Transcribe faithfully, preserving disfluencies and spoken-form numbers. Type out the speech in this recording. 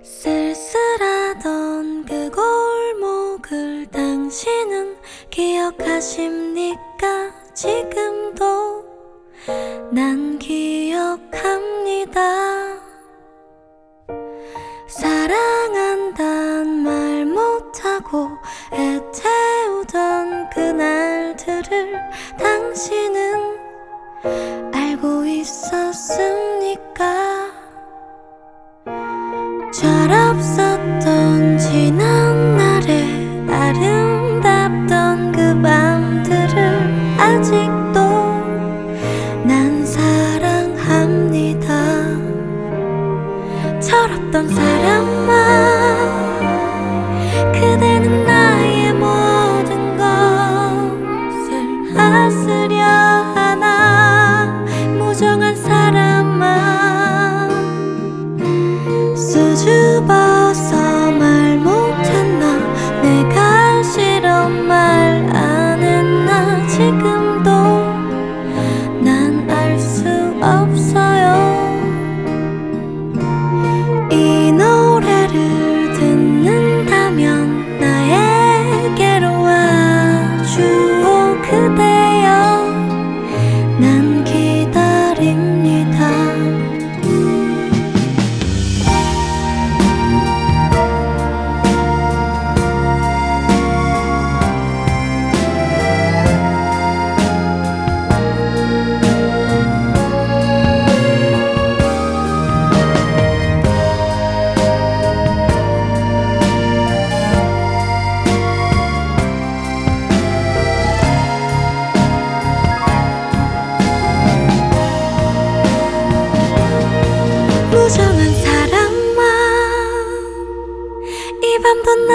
쓸쓸하던 그 골목을 당신은 기억하십니까? 지금도 난 기억합니다. 사랑한단 말 못하고 애태우던 그날들을 당신은 알고 있었습니까? 철없었던 지난날의 아름답던 그 밤들을 아직도 난 사랑합니다. 철없던 사람아, 그대는 나의 모든 것을 하스려 하나. 무정한 사람아, 수줍어서 말 못했나? 내가 싫어 말 안 했나? 지금도 난 알 수 없어요. 이 노래를 듣는다면 나에게로 와주오 그대여. 난 기다립니다. 무정한 사람아, 이 밤도